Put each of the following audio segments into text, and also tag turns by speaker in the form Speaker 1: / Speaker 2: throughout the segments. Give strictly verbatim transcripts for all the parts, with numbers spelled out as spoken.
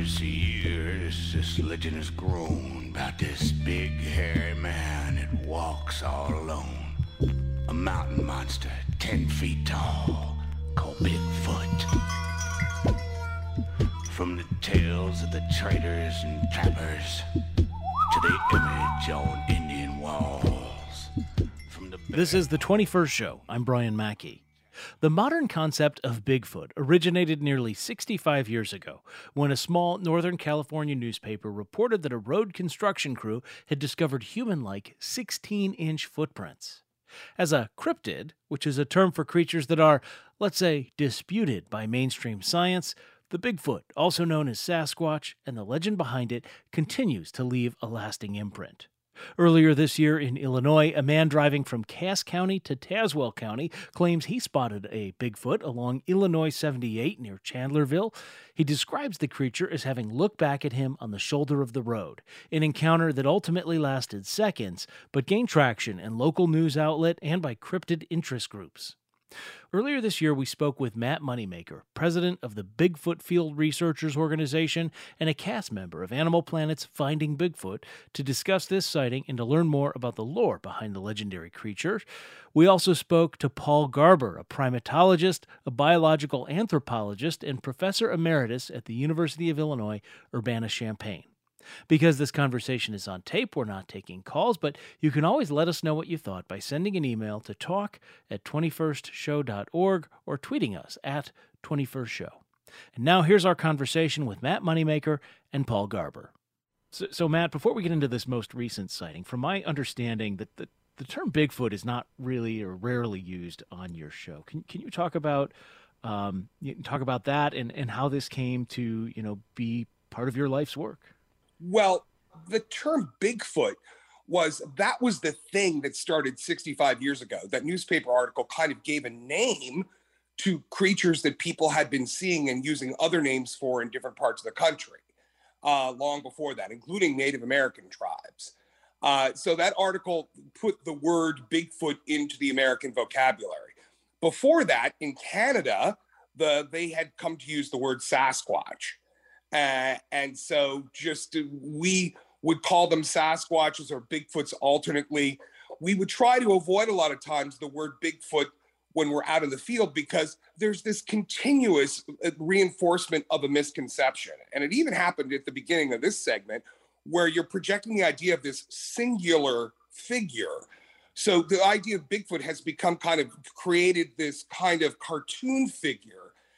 Speaker 1: hundreds of years, this legend has grown about this big hairy man that walks all alone. A mountain monster, ten feet tall, called Bigfoot. From the tales of the traders and trappers to the image on Indian walls. From the
Speaker 2: This is the twenty-first Show. I'm Brian Mackey. The modern concept of Bigfoot originated nearly sixty-five years ago when a small Northern California newspaper reported that a road construction crew had discovered human-like sixteen-inch footprints. As a cryptid, which is a term for creatures that are, let's say, disputed by mainstream science, the Bigfoot, also known as Sasquatch, and the legend behind it continues to leave a lasting imprint. Earlier this year in Illinois, a man driving from Cass County to Tazewell County claims he spotted a Bigfoot along Illinois seventy-eight near Chandlerville. He describes the creature as having looked back at him on the shoulder of the road, an encounter that ultimately lasted seconds, but gained traction in local news outlet and by cryptid interest groups. Earlier this year, we spoke with Matt Moneymaker, president of the Bigfoot Field Researchers Organization and a cast member of Animal Planet's Finding Bigfoot, to discuss this sighting and to learn more about the lore behind the legendary creature. We also spoke to Paul Garber, a primatologist, a biological anthropologist, and professor emeritus at the University of Illinois, Urbana-Champaign. Because this conversation is on tape, we're not taking calls, but you can always let us know what you thought by sending an email to talk at twenty-first show dot org or tweeting us at twenty-first show. And now here's our conversation with Matt Moneymaker and Paul Garber. So, so Matt, before we get into this most recent sighting, from my understanding, that the, the term Bigfoot is not really or rarely used on your show. Can can you talk about um, you can talk about that and, and how this came to, you know, be part of your life's work?
Speaker 3: Well, the term Bigfoot was, that was the thing that started sixty-five years ago. That newspaper article kind of gave a name to creatures that people had been seeing and using other names for in different parts of the country uh, long before that, including Native American tribes. Uh, so that article put the word Bigfoot into the American vocabulary. Before that, in Canada, the they had come to use the word Sasquatch. Uh, and so just uh, we would call them Sasquatches or Bigfoots alternately. We would try to avoid a lot of times the word Bigfoot when we're out in the field because there's this continuous reinforcement of a misconception. And it even happened at the beginning of this segment where you're projecting the idea of this singular figure. So the idea of Bigfoot has become kind of created this kind of cartoon figure.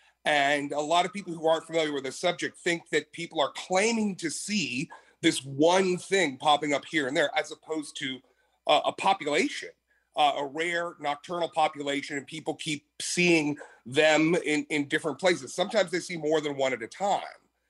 Speaker 3: And a lot of people who aren't familiar with the subject think that people are claiming to see this one thing popping up here and there, as opposed to uh, a population, uh, a rare nocturnal population, and people keep seeing them in, in different places. Sometimes they see more than one at a time.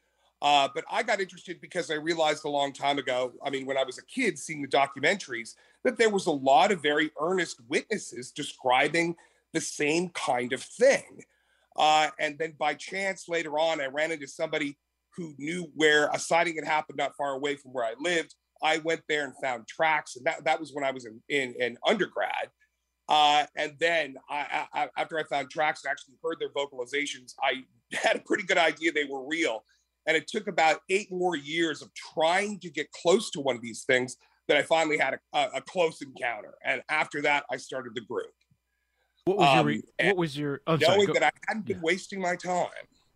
Speaker 3: Uh, but I got interested because I realized a long time ago, I mean, when I was a kid seeing the documentaries, that there was a lot of very earnest witnesses describing the same kind of thing. Uh, and then by chance later on, I ran into somebody who knew where a sighting had happened not far away from where I lived. I went there and found tracks. And that, that was when I was in, in, in undergrad. Uh, and then I, I, after I found tracks and actually heard their vocalizations, I had a pretty good idea they were real. And it took about eight more years of trying to get close to one of these things that I finally had a, a, a close encounter. And after that, I started the group.
Speaker 2: What was your
Speaker 3: Um,
Speaker 2: re-
Speaker 3: and
Speaker 2: what was your oh,
Speaker 3: knowing
Speaker 2: sorry, go-
Speaker 3: that I hadn't been
Speaker 2: yeah.
Speaker 3: wasting my time.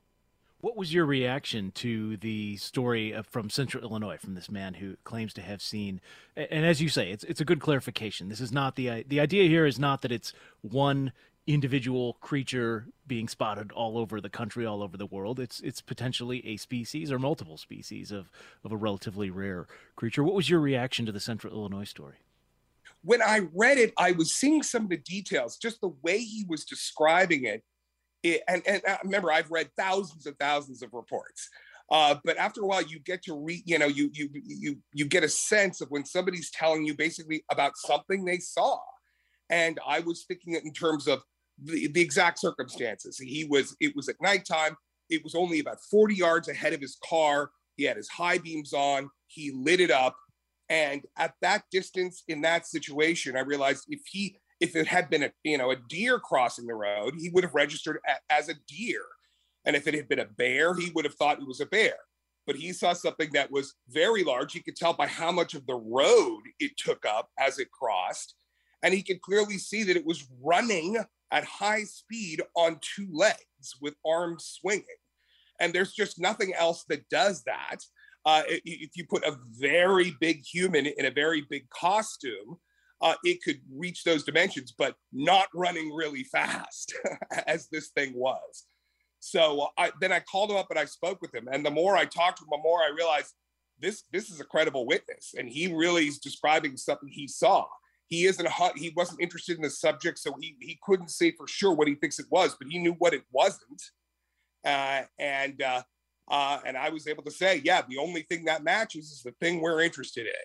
Speaker 2: What was your reaction to the story of, from Central Illinois, from this man who claims to have seen? And as you say, it's it's a good clarification. This is not the the idea here is not that it's one individual creature being spotted all over the country, all over the world. It's it's potentially a species or multiple species of of a relatively rare creature. What was your reaction to the Central Illinois story?
Speaker 3: When I read it, I was seeing some of the details, just the way he was describing it. it and, and uh, remember, I've read thousands and thousands of reports. Uh, but after a while, you get to read, you know, you, you, you, you get a sense of when somebody's telling you basically about something they saw. And I was thinking it in terms of the, the exact circumstances. He was, it was at nighttime. It was only about forty yards ahead of his car. He had his high beams on. He lit it up. And at that distance, in that situation, I realized if he, if it had been a, you know, a deer crossing the road, he would have registered a, as a deer. And if it had been a bear, he would have thought it was a bear. but he saw something that was very large. He could tell by how much of the road it took up as it crossed. And he could clearly see that it was running at high speed on two legs with arms swinging. And there's just nothing else that does that. Uh, if you put a very big human in a very big costume, uh, it could reach those dimensions, but not running really fast as this thing was. So I, then I called him up and I spoke with him. And the more I talked to him, the more I realized this, this is a credible witness. And he really is describing something he saw. He isn't a, he wasn't interested in the subject, so he, he couldn't say for sure what he thinks it was, but he knew what it wasn't. Uh, and uh, uh, and I was able to say, yeah, the only thing that matches is the thing we're interested in.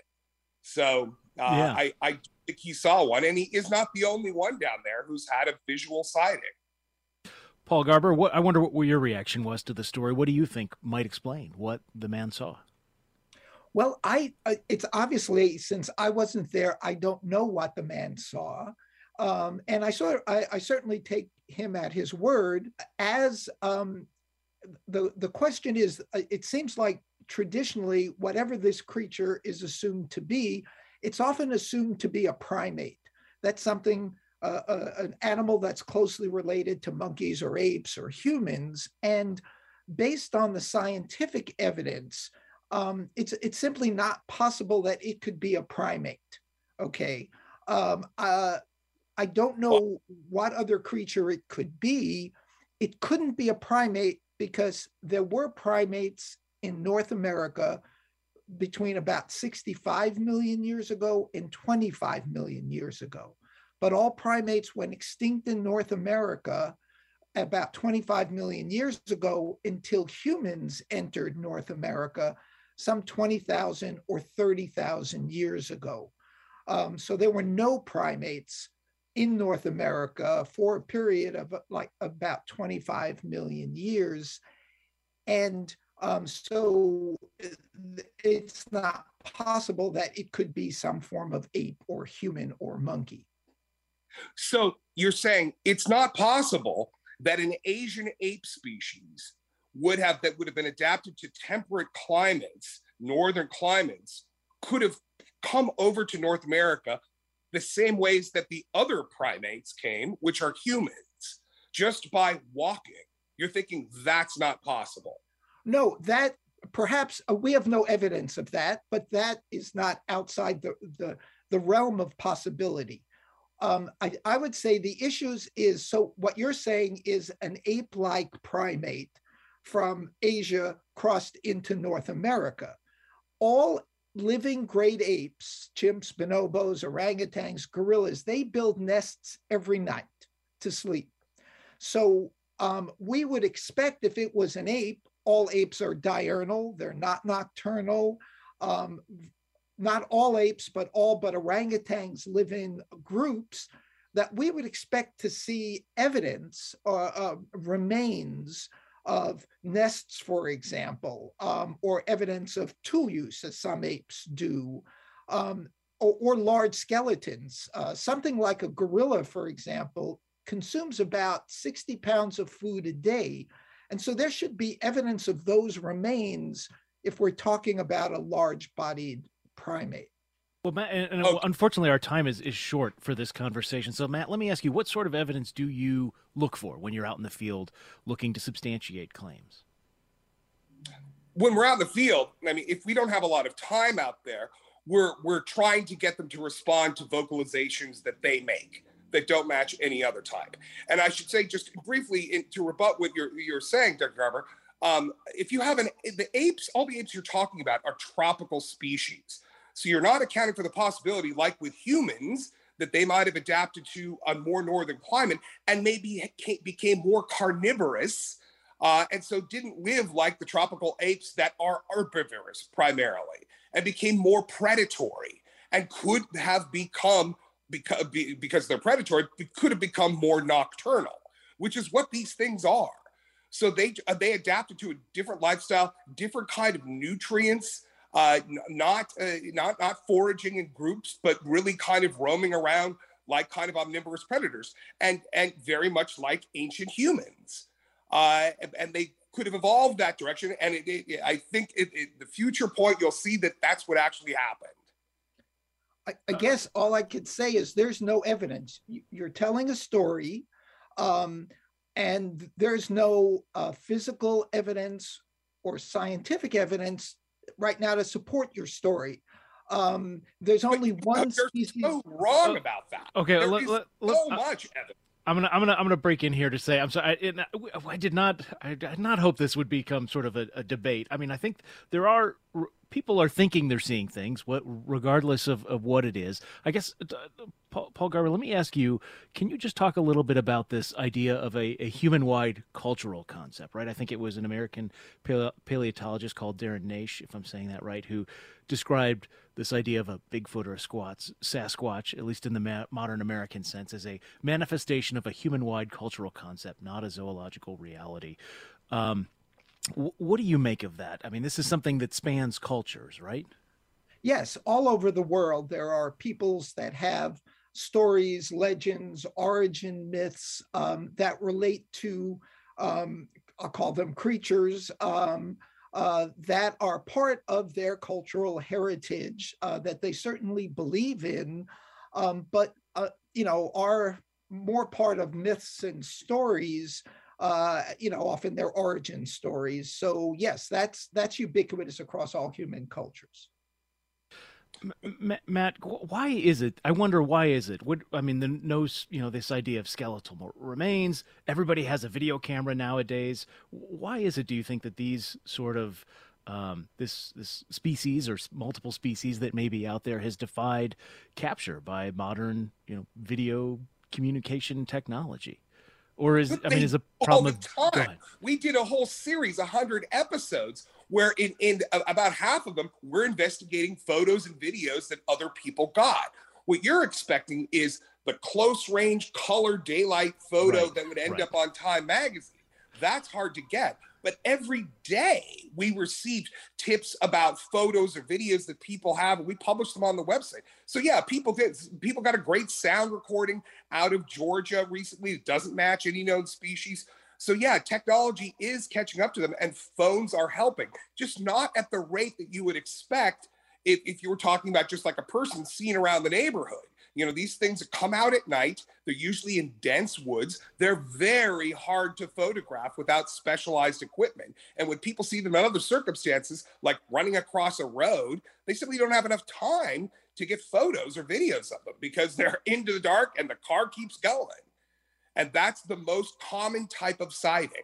Speaker 3: So uh, yeah. I, I think he saw one, and he is not the only one down there who's had a visual sighting.
Speaker 2: Paul Garber, what, I wonder what your reaction was to the story. What do you think might explain what the man saw?
Speaker 4: Well, I uh, it's obviously, since I wasn't there, I don't know what the man saw. Um, and I, saw, I, I certainly take him at his word. As um, the, the question is, it seems like traditionally, whatever this creature is assumed to be, it's often assumed to be a primate. That's something, uh, uh, an animal that's closely related to monkeys or apes or humans. And based on the scientific evidence, Um, it's it's simply not possible that it could be a primate. Okay, um, uh, I don't know what other creature it could be. It couldn't be a primate because there were primates in North America between about sixty-five million years ago and twenty-five million years ago. But all primates went extinct in North America about twenty-five million years ago until humans entered North America some twenty thousand or thirty thousand years ago. Um, so there were no primates in North America for a period of like about twenty-five million years. And um, so it's not possible that it could be some form of ape or human or monkey.
Speaker 3: So you're saying it's not possible that an Asian ape species would have that would have been adapted to temperate climates, northern climates, could have come over to North America the same ways that the other primates came, which are humans, just by walking. You're thinking that's not possible.
Speaker 4: No, that perhaps uh, we have no evidence of that, but that is not outside the, the, the realm of possibility. Um, I, I would say the issues is, so what you're saying is an ape-like primate from Asia crossed into North America. All living great apes, chimps, bonobos, orangutans, gorillas, they build nests every night to sleep. So um, we would expect if it was an ape, all apes are diurnal, they're not nocturnal. Um, not all apes, but all but orangutans live in groups, that we would expect to see evidence or uh, remains of nests, for example, um, or evidence of tool use, as some apes do, um, or, or large skeletons. Uh, something like a gorilla, for example, consumes about sixty pounds of food a day. And so there should be evidence of those remains if we're talking about a large-bodied primate.
Speaker 2: Well, Matt, and, and oh. unfortunately, our time is, is short for this conversation. So, Matt, let me ask you, what sort of evidence do you look for when you're out in the field looking to substantiate claims?
Speaker 3: When we're out in the field, I mean, if we don't have a lot of time out there, we're we're trying to get them to respond to vocalizations that they make that don't match any other type. And I should say, just briefly, in, to rebut what you're you're saying, Doctor Garber, um, if you have an the apes, all the apes you're talking about are tropical species. So you're not accounting for the possibility, like with humans, that they might have adapted to a more northern climate and maybe became more carnivorous, uh, and so didn't live like the tropical apes that are herbivorous primarily, and became more predatory and could have become, because, because they're predatory, could have become more nocturnal, which is what these things are. So they, they adapted to a different lifestyle, different kind of nutrients, Uh, not uh, not not foraging in groups, but really kind of roaming around like kind of omnivorous predators, and and very much like ancient humans. Uh, and, and they could have evolved that direction. And it, it, I think it, it, the future point, you'll see that that's what actually happened.
Speaker 4: I, I guess all I could say is there's no evidence. You're telling a story, um, and there's no uh, physical evidence or scientific evidence right now to support your story. Um, there's only
Speaker 3: but,
Speaker 4: one
Speaker 3: you're
Speaker 4: species.
Speaker 3: so wrong about that.
Speaker 2: Okay,
Speaker 3: there
Speaker 2: let,
Speaker 3: is
Speaker 2: let,
Speaker 3: so
Speaker 2: let,
Speaker 3: much evidence.
Speaker 2: I'm gonna, I'm gonna, I'm gonna break in here to say, I'm sorry. I, it, I did not, I did not hope this would become sort of a, a debate. I mean, I think there are people are thinking they're seeing things, what, regardless of, of what it is. I guess, uh, Paul, Paul Garber, let me ask you: can you just talk a little bit about this idea of a, a human-wide cultural concept? Right. I think it was an American paleo- paleontologist called Darren Naish, if I'm saying that right, who described this idea of a Bigfoot or a squat, Sasquatch, at least in the ma- modern American sense, as a manifestation of a human-wide cultural concept, not a zoological reality. Um, w- what do you make of that? I mean, this is something that spans cultures, right?
Speaker 4: Yes, all over the world, there are peoples that have stories, legends, origin myths um, that relate to, um, I'll call them creatures, um, Uh, that are part of their cultural heritage uh, that they certainly believe in, um, but, uh, you know, are more part of myths and stories, uh, you know, often their origin stories. So, yes, that's that's ubiquitous across all human cultures.
Speaker 2: Matt, why is it? I wonder why is it? What I mean, the nose, you know, this idea of skeletal remains. Everybody has a video camera nowadays. Why is it? Do you think that these sort of um, this this species or multiple species that may be out there has defied capture by modern, you know, video communication technology? Or is I mean, is a problem
Speaker 3: all the time. We did a whole series, a hundred episodes, where in, in about half of them, we're investigating photos and videos that other people got. What you're expecting is the close range color daylight photo right, that would end
Speaker 2: right.
Speaker 3: up on Time magazine. That's hard to get. But every day we received tips about photos or videos that people have, and we published them on the website. So yeah, people did. People got a great sound recording out of Georgia recently. It doesn't match any known species. So yeah, technology is catching up to them, and phones are helping, just not at the rate that you would expect if, if you were talking about just like a person seen around the neighborhood. You know, these things come out at night. They're usually in dense woods. They're very hard to photograph without specialized equipment. And when people see them in other circumstances, like running across a road, they simply don't have enough time to get photos or videos of them because they're into the dark and the car keeps going. And that's the most common type of sighting.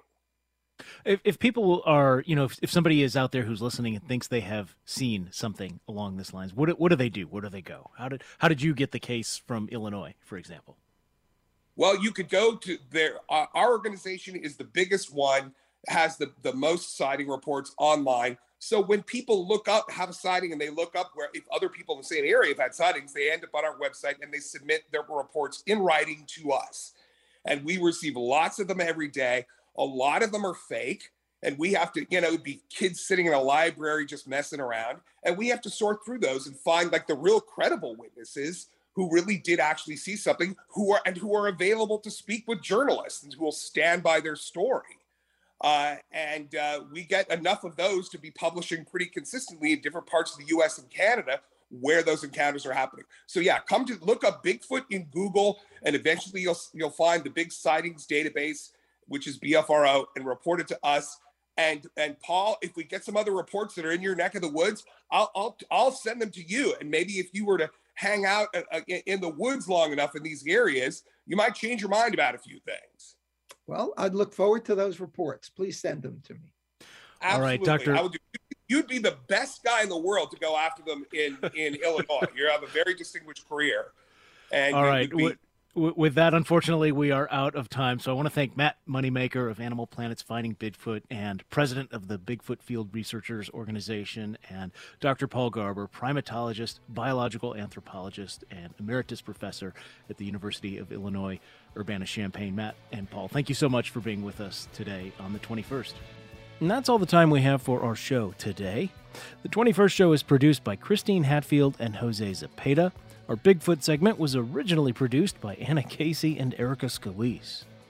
Speaker 2: If, if people are, you know, if, if somebody is out there who's listening and thinks they have seen something along this lines, what what do they do? Where do they go? How did how did you get the case from Illinois, for example?
Speaker 3: Well, you could go to their, uh, our organization is the biggest one, has the, the most sighting reports online. So when people look up, have a sighting, and they look up where if other people in the same area have had sightings, they end up on our website and they submit their reports in writing to us. And we receive lots of them every day. A lot of them are fake, and we have to, you know, it'd be kids sitting in a library just messing around, and we have to sort through those and find like the real credible witnesses who really did actually see something, who are and who are available to speak with journalists and who will stand by their story. Uh, and uh, we get enough of those to be publishing pretty consistently in different parts of the U S and Canada where those encounters are happening. So yeah, come to look up Bigfoot in Google, and eventually you'll you'll find the Big Sightings database, which is B F R O, and report it to us. And and Paul, if we get some other reports that are in your neck of the woods, I'll I'll, I'll send them to you. And maybe if you were to hang out uh, in the woods long enough in these areas, you might change your mind about a few things.
Speaker 4: Well, I'd look forward to those reports. Please send them to me.
Speaker 3: Absolutely.
Speaker 2: All right, Doctor
Speaker 3: I will do. You'd be the best guy in the world to go after them in, in Illinois. You have a very distinguished career. And
Speaker 2: all right.
Speaker 3: Be...
Speaker 2: With that, unfortunately, we are out of time. So I want to thank Matt Moneymaker of Animal Planet's Finding Bigfoot and president of the Bigfoot Field Researchers Organization, and Doctor Paul Garber, primatologist, biological anthropologist, and emeritus professor at the University of Illinois, Urbana-Champaign. Matt and Paul, thank you so much for being with us today on the twenty-first. And that's all the time we have for our show today. The twenty-first show is produced by Christine Hatfield and Jose Zepeda. Our Bigfoot segment was originally produced by Anna Casey and Erica Scalise.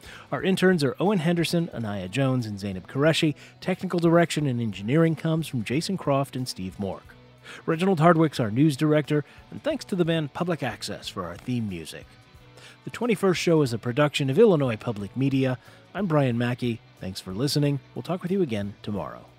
Speaker 2: Our interns are Owen Henderson, Anaya Jones, and Zainab Qureshi. Technical direction and engineering comes from Jason Croft and Steve Mork. Reginald Hardwick's our news director, and thanks to the band Public Access for our theme music. The twenty-first Show is a production of Illinois Public Media. I'm Brian Mackey. Thanks for listening. We'll talk with you again tomorrow.